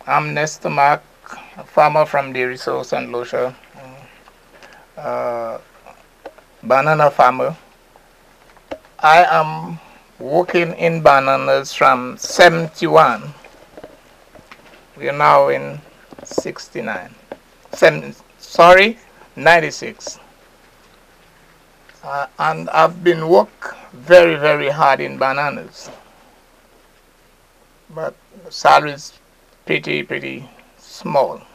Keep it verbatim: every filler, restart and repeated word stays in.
I'm Nestor Mark, a farmer from the resource and Lucia, uh, banana farmer. I am working in bananas from seventy-one. We are now in sixty-nine. Seven, sorry, ninety-six. Uh, and I've been work very, very hard in bananas. But the salary is pretty, pretty small.